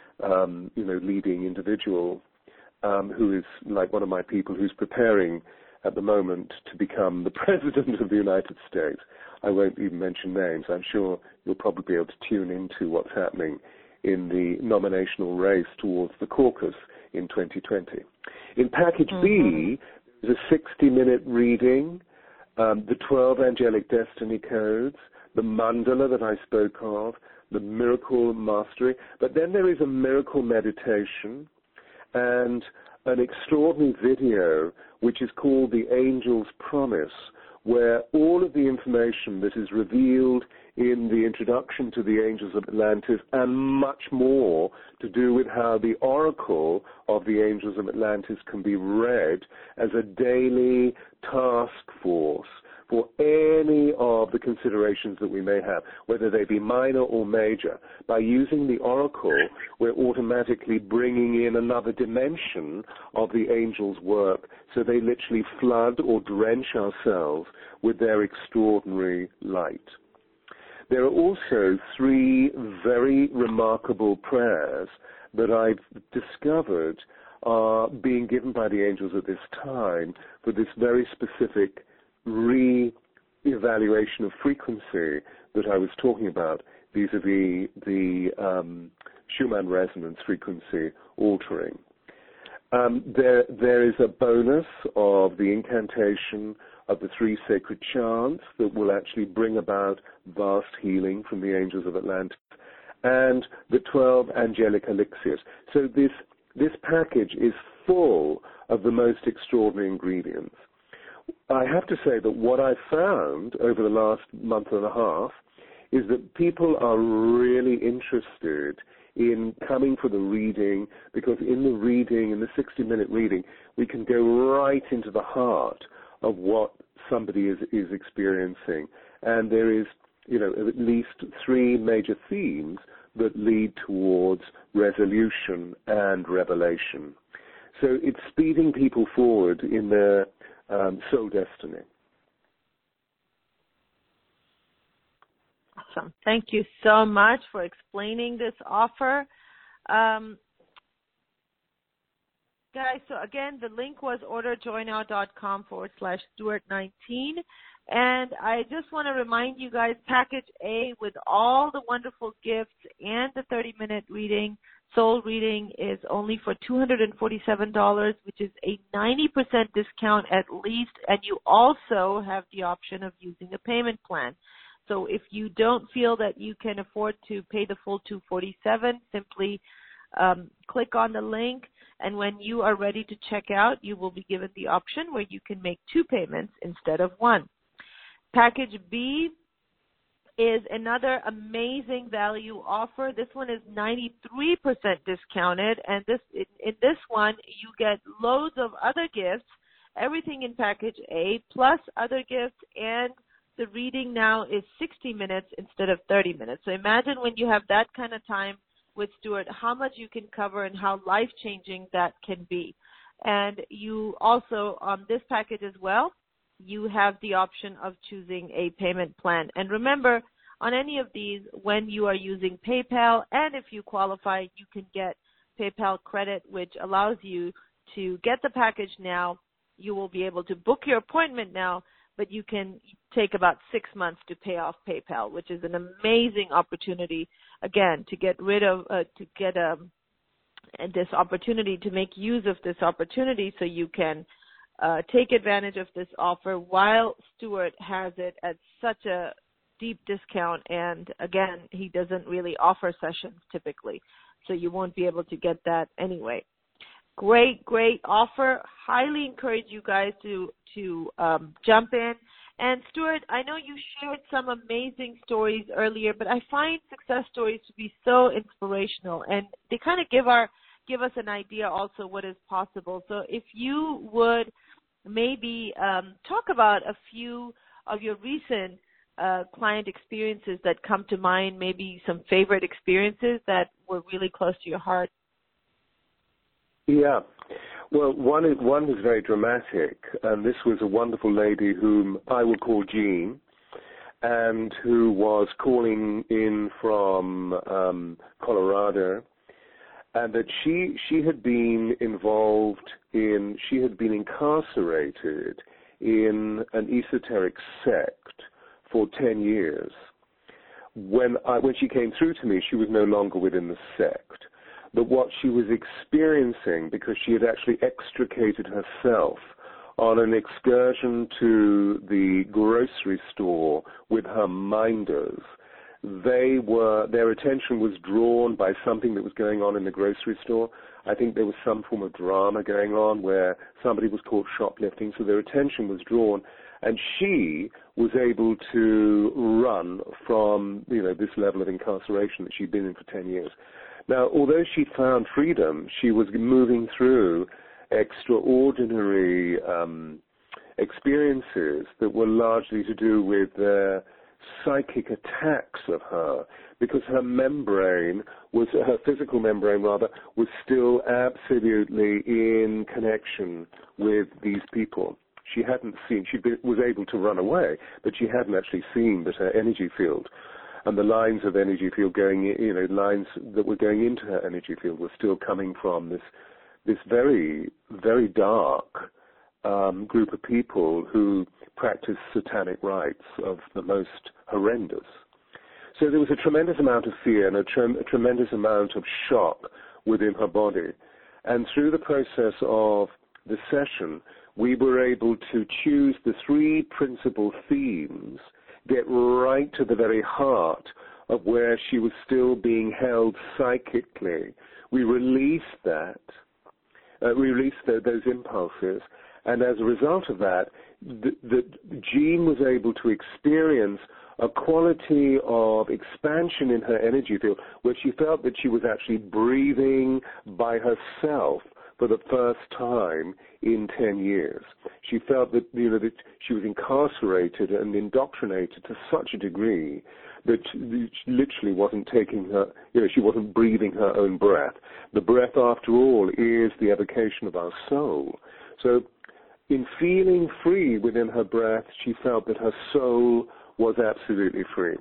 um, you know, leading individual um, who is like one of my people who's preparing at the moment to become the President of the United States. I won't even mention names. I'm sure you'll probably be able to tune into what's happening in the nominational race towards the caucus in twenty twenty. In package mm-hmm. B, there's a sixty-minute reading, um, the twelve angelic destiny codes, the mandala that I spoke of, the miracle mastery, but then there is a miracle meditation and an extraordinary video which is called The Angel's Promise, where all of the information that is revealed in the introduction to the Angels of Atlantis and much more to do with how the oracle of the Angels of Atlantis can be read as a daily task force for any of the considerations that we may have, whether they be minor or major. By using the oracle, we're automatically bringing in another dimension of the angels' work, so they literally flood or drench ourselves with their extraordinary light. There are also three very remarkable prayers that I've discovered are being given by the angels at this time for this very specific re-evaluation of frequency that I was talking about vis-a-vis the um, Schumann resonance frequency altering. Um, there, there is a bonus of the incantation of the three sacred chants that will actually bring about vast healing from the Angels of Atlantis, and the twelve angelic elixirs. So this, this package is full of the most extraordinary ingredients. I have to say that what I've found over the last month and a half is that people are really interested in coming for the reading, because in the reading, in the sixty-minute reading, we can go right into the heart of what somebody is, is experiencing. And there is, you know, at least three major themes that lead towards resolution and revelation. So it's speeding people forward in their um, soul destiny. Awesome. Thank you so much for explaining this offer. Um, guys, so again, the link was orderjoynow.com forward slash Stuart 19. And I just want to remind you guys, package A with all the wonderful gifts and the thirty-minute reading, soul reading, is only for two hundred forty-seven dollars, which is a ninety percent discount at least. And you also have the option of using a payment plan. So if you don't feel that you can afford to pay the full two hundred forty-seven dollars, simply um, click on the link, and when you are ready to check out, you will be given the option where you can make two payments instead of one. Package B is another amazing value offer. This one is ninety-three percent discounted, and this in, in this one you get loads of other gifts, everything in package A, plus other gifts, and the reading now is sixty minutes instead of thirty minutes. So imagine when you have that kind of time with Stuart, how much you can cover and how life-changing that can be. And you also, on this package as well, you have the option of choosing a payment plan. And remember, on any of these, when you are using PayPal, and if you qualify, you can get PayPal credit, which allows you to get the package now. You will be able to book your appointment now, but you can take about six months to pay off PayPal, which is an amazing opportunity, again, to get rid of, uh, to get um, this opportunity, to make use of this opportunity so you can uh, take advantage of this offer while Stuart has it at such a deep discount. And again, he doesn't really offer sessions typically, so you won't be able to get that anyway. Great, great offer. Highly encourage you guys to to um, jump in. And Stuart, I know you shared some amazing stories earlier, but I find success stories to be so inspirational, and they kind of give our give us an idea also what is possible. So if you would maybe um, talk about a few of your recent uh, client experiences that come to mind, maybe some favorite experiences that were really close to your heart. Yeah. Well, one is, one was very dramatic, and this was a wonderful lady whom I will call Jean, and who was calling in from um, Colorado, and that she she had been involved in, she had been incarcerated in an esoteric sect for ten years. When I, when she came through to me, she was no longer within the sect. But what she was experiencing, because she had actually extricated herself on an excursion to the grocery store with her minders, they were, their attention was drawn by something that was going on in the grocery store. I think there was some form of drama going on where somebody was caught shoplifting, so their attention was drawn. And she was able to run from, you know, this level of incarceration that she'd been in for ten years. Now, although she found freedom, she was moving through extraordinary um, experiences that were largely to do with the psychic attacks of her, because her membrane was, her physical membrane rather, was still absolutely in connection with these people. She hadn't seen, she was able to run away, but she hadn't actually seen that her energy field and the lines of energy field going, you know, lines that were going into her energy field were still coming from this, this very, very dark um, group of people who practiced satanic rites of the most horrendous. So there was a tremendous amount of fear and a, tre- a tremendous amount of shock within her body. And through the process of the session, we were able to choose the three principal themes, get right to the very heart of where she was still being held psychically. We released that, uh, we released the, those impulses, and as a result of that, the, the Jean was able to experience a quality of expansion in her energy field where she felt that she was actually breathing by herself for the first time in ten years. She felt that, you know, that she was incarcerated and indoctrinated to such a degree that she literally wasn't taking her, you know, she wasn't breathing her own breath. The breath, after all, is the evocation of our soul. So in feeling free within her breath, she felt that her soul was absolutely free.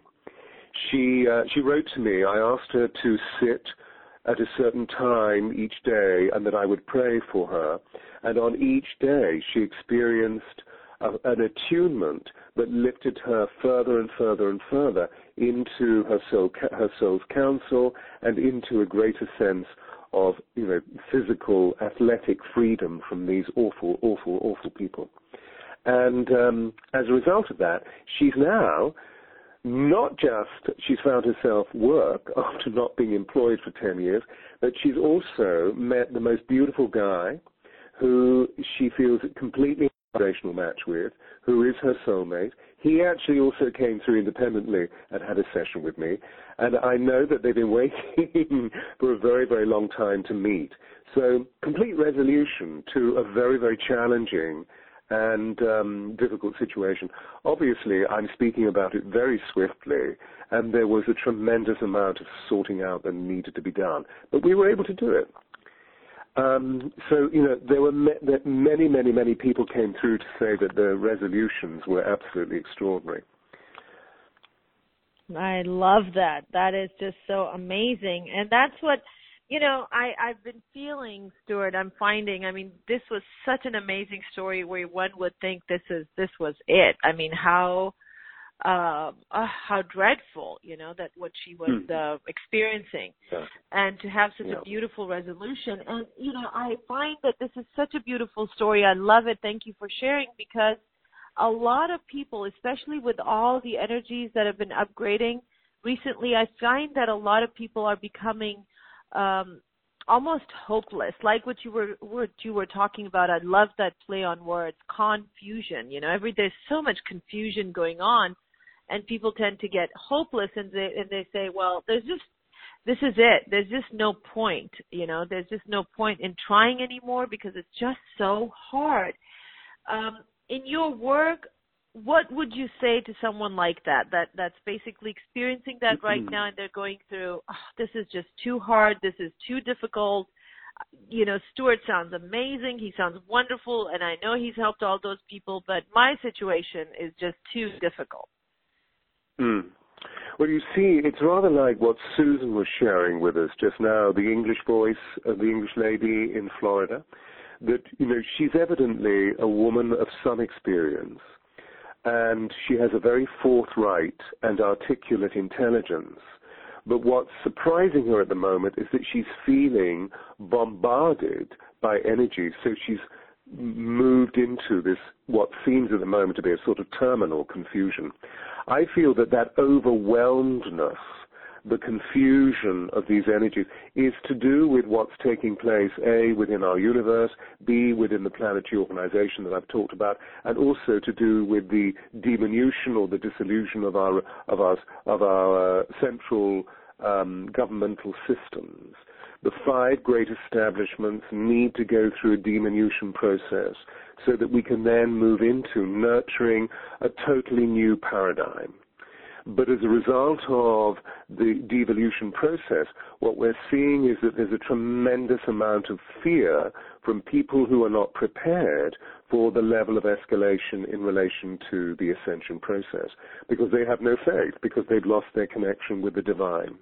She, uh, she wrote to me. I asked her to sit at a certain time each day, and that I would pray for her. And on each day, she experienced a, an attunement that lifted her further and further and further into her soul, her soul's counsel, and into a greater sense of, you know, physical, athletic freedom from these awful, awful, awful people. And um, as a result of that, she's now not just, she's found herself work after not being employed for ten years, but she's also met the most beautiful guy who she feels a completely vibrational match with, who is her soulmate. He actually also came through independently and had a session with me, and I know that they've been waiting for a very, very long time to meet. So complete resolution to a very, very challenging and um, difficult situation. Obviously, I'm speaking about it very swiftly, and there was a tremendous amount of sorting out that needed to be done. But we were able to do it. Um, so, you know, there were me- that many, many, many people came through to say that the resolutions were absolutely extraordinary. I love that. That is just so amazing. And that's what, you know, I, I've been feeling, Stuart, I'm finding, I mean, this was such an amazing story where one would think this is, this was it. I mean, how, uh, uh, how dreadful, you know, that what she was hmm. uh, experiencing. Yeah. And to have such yeah. a beautiful resolution. And, you know, I find that this is such a beautiful story. I love it. Thank you for sharing, because a lot of people, especially with all the energies that have been upgrading recently, I find that a lot of people are becoming um, almost hopeless, like what you were what you were talking about. I love that play on words, confusion. You know, every there's so much confusion going on, and people tend to get hopeless, and they and they say, well, there's just this is it. There's just no point. You know, there's just no point in trying anymore because it's just so hard. Um, in your work, what would you say to someone like that, that that's basically experiencing that right now, and they're going through, oh, this is just too hard, this is too difficult? You know, Stuart sounds amazing, he sounds wonderful, and I know he's helped all those people, but my situation is just too difficult. Mm. Well, you see, it's rather like what Susan was sharing with us just now, the English voice of the English lady in Florida, that, you know, she's evidently a woman of some experience, and she has a very forthright and articulate intelligence. But what's surprising her at the moment is that she's feeling bombarded by energy. So she's moved into this, what seems at the moment to be a sort of terminal confusion. I feel that that overwhelmedness, the confusion of these energies, is to do with what's taking place, A, within our universe, B, within the planetary organization that I've talked about, and also to do with the diminution or the dissolution of our of our, of our uh, central um, governmental systems. The five great establishments need to go through a diminution process so that we can then move into nurturing a totally new paradigm. But as a result of the devolution process, what we're seeing is that there's a tremendous amount of fear from people who are not prepared for the level of escalation in relation to the ascension process, because they have no faith, because they've lost their connection with the divine.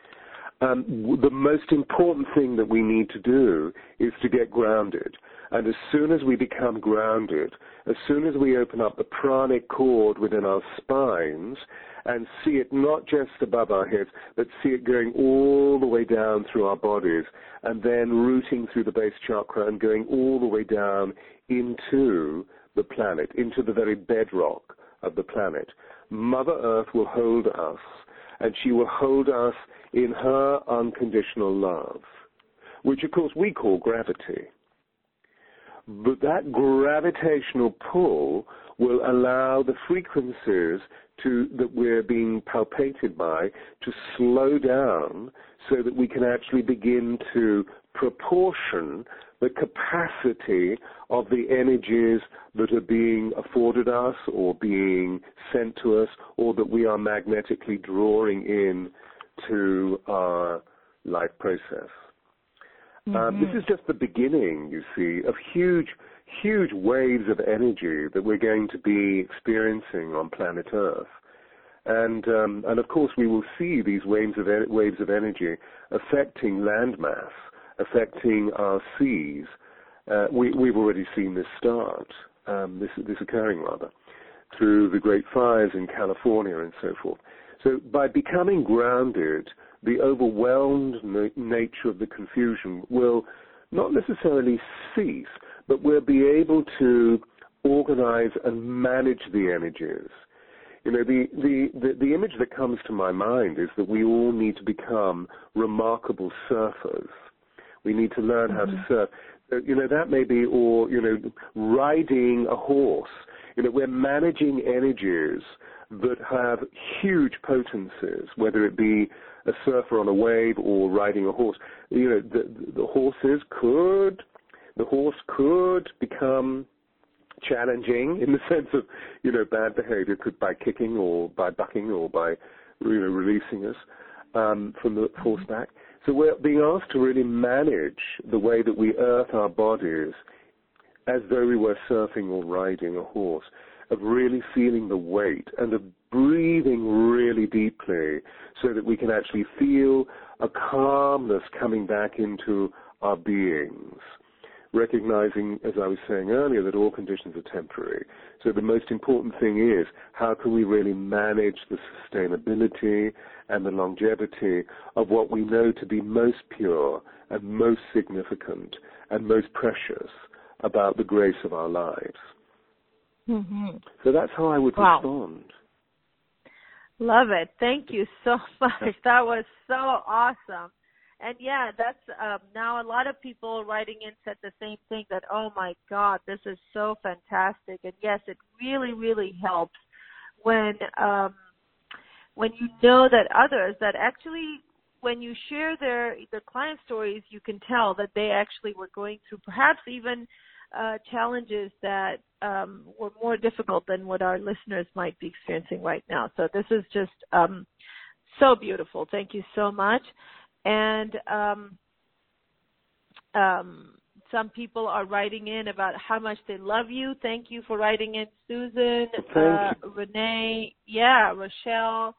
Um, the most important thing that we need to do is to get grounded. And as soon as we become grounded, as soon as we open up the pranic cord within our spines and see it not just above our heads, but see it going all the way down through our bodies and then rooting through the base chakra and going all the way down into the planet, into the very bedrock of the planet, Mother Earth will hold us, and she will hold us in her unconditional love, which of course we call gravity. But that gravitational pull will allow the frequencies to, that we're being palpated by to slow down so that we can actually begin to proportion the capacity of the energies that are being afforded us or being sent to us, or that we are magnetically drawing in to our life process. Mm-hmm. Um, this is just the beginning, you see, of huge, huge waves of energy that we're going to be experiencing on planet Earth. And, um, and of course, we will see these waves of, e- waves of energy affecting landmass, affecting our seas. Uh, we, we've already seen this start, um, this, this occurring rather, through the great fires in California and so forth. So by becoming grounded, the overwhelmed na- nature of the confusion will not necessarily cease, but we'll be able to organize and manage the energies. You know, the, the, the, the image that comes to my mind is that we all need to become remarkable surfers. We need to learn mm-hmm. how to surf. You know, that may be, or, you know, riding a horse. You know, we're managing energies that have huge potencies, whether it be a surfer on a wave or riding a horse. You know, the, the horses could, the horse could become challenging in the sense of, you know, bad behavior, could by kicking or by bucking or by, you know, releasing us um, from the horseback. So we're being asked to really manage the way that we earth our bodies as though we were surfing or riding a horse, of really feeling the weight and of breathing really deeply so that we can actually feel a calmness coming back into our beings, recognizing, as I was saying earlier, that all conditions are temporary. So the most important thing is, how can we really manage the sustainability and the longevity of what we know to be most pure and most significant and most precious about the grace of our lives. Mm-hmm. So that's how I would wow. respond. Love it. Thank you so much. That was so awesome. And yeah, that's um, now a lot of people writing in said the same thing, that, oh my God, this is so fantastic. And yes, it really, really helps when um, when you know that others, that actually when you share their, their client stories, you can tell that they actually were going through perhaps even uh, challenges that um, were more difficult than what our listeners might be experiencing right now. So this is just um, so beautiful. Thank you so much. And um, um, some people are writing in about how much they love you. Thank you for writing in, Susan, uh, Renee, yeah, Rochelle.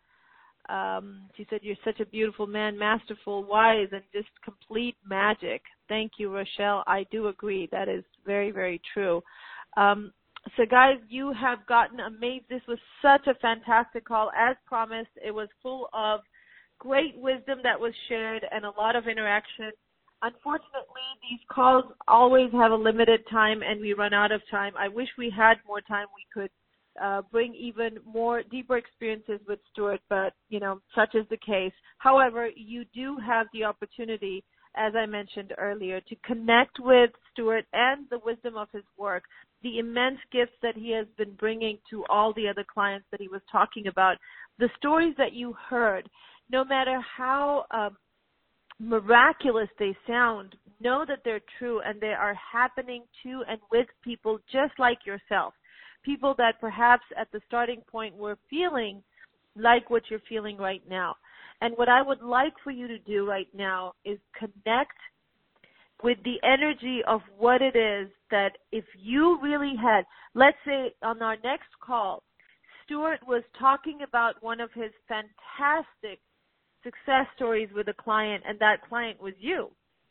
Um, she said, you're such a beautiful man, masterful, wise, and just complete magic. Thank you, Rochelle. I do agree. That is very, very true. Um, so, guys, you have gotten amazed. This was such a fantastic call. As promised, it was full of great wisdom that was shared and a lot of interaction. Unfortunately, these calls always have a limited time, and we run out of time. I wish we had more time. We could uh, bring even more deeper experiences with Stuart, but, you know, such is the case. However, you do have the opportunity, as I mentioned earlier, to connect with Stuart and the wisdom of his work, the immense gifts that he has been bringing to all the other clients that he was talking about, the stories that you heard. No matter how um, miraculous they sound, know that they're true and they are happening to and with people just like yourself, people that perhaps at the starting point were feeling like what you're feeling right now. And what I would like for you to do right now is connect with the energy of what it is that if you really had, let's say on our next call, Stuart was talking about one of his fantastic success stories with a client, and that client was you.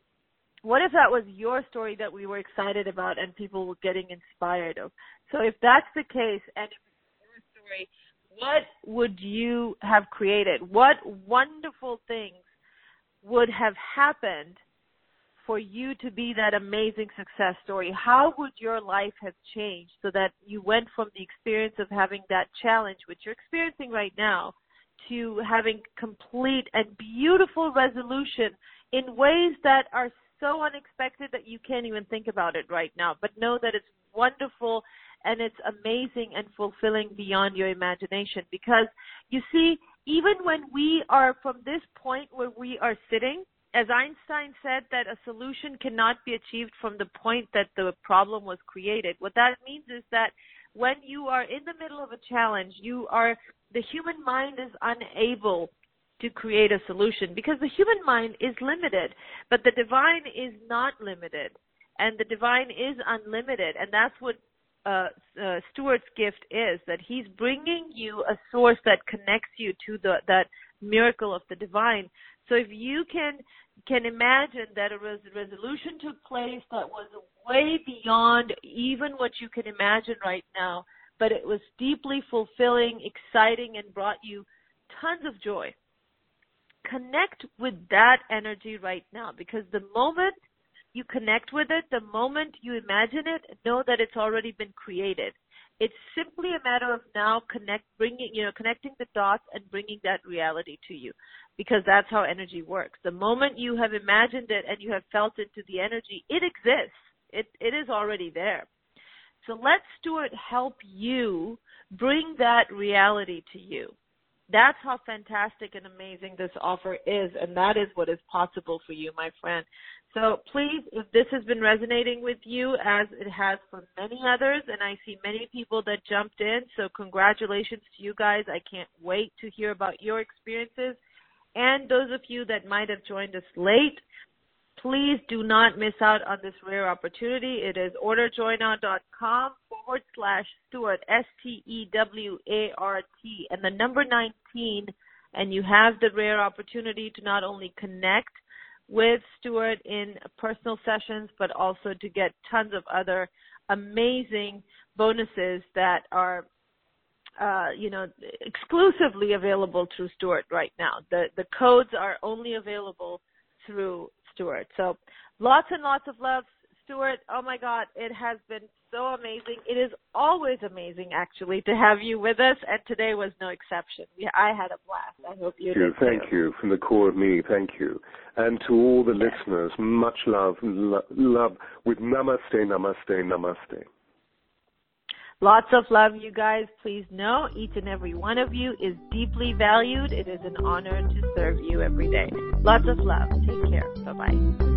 What if that was your story that we were excited about and people were getting inspired of? So if that's the case, and if it's your story, what would you have created? What wonderful things would have happened for you to be that amazing success story? How would your life have changed so that you went from the experience of having that challenge, which you're experiencing right now, to having complete and beautiful resolution in ways that are so unexpected that you can't even think about it right now, but know that it's wonderful and it's amazing and fulfilling beyond your imagination. Because you see, even when we are from this point where we are sitting, as Einstein said, that a solution cannot be achieved from the point that the problem was created. What that means is that when you are in the middle of a challenge, you are, the human mind is unable to create a solution because the human mind is limited, but the divine is not limited, and the divine is unlimited, and that's what uh, uh, Stuart's gift is, that he's bringing you a source that connects you to the, that miracle of the divine. So if you can can imagine that a res- resolution took place that was way beyond even what you can imagine right now, but it was deeply fulfilling, exciting, and brought you tons of joy. Connect with that energy right now, because the moment you connect with it, the moment you imagine it, know that it's already been created. It's simply a matter of now connect, bringing, you know, connecting the dots and bringing that reality to you, because that's how energy works. The moment you have imagined it and you have felt into the energy, it exists. It it is already there. So let Stuart help you bring that reality to you. That's how fantastic and amazing this offer is, and that is what is possible for you, my friend. So please, if this has been resonating with you, as it has for many others, and I see many people that jumped in, so congratulations to you guys. I can't wait to hear about your experiences. And those of you that might have joined us late, please do not miss out on this rare opportunity. It is orderjoynow.com forward slash Stuart, S T E W A R T, and the number nineteen and you have the rare opportunity to not only connect with Stuart in personal sessions, but also to get tons of other amazing bonuses that are, uh, you know, exclusively available through Stuart right now. The the codes are only available through Stuart. So lots and lots of love, Stuart. Oh my God, it has been so amazing. It is always amazing, actually, to have you with us, and today was no exception. We, I had a blast. I hope you did. Thank too. you. From the core of me, thank you. And to all the yes. listeners, much love, lo- love with namaste, namaste, namaste. Lots of love, you guys. Please know each and every one of you is deeply valued. It is an honor to serve you every day. Lots of love. Take care. Bye-bye.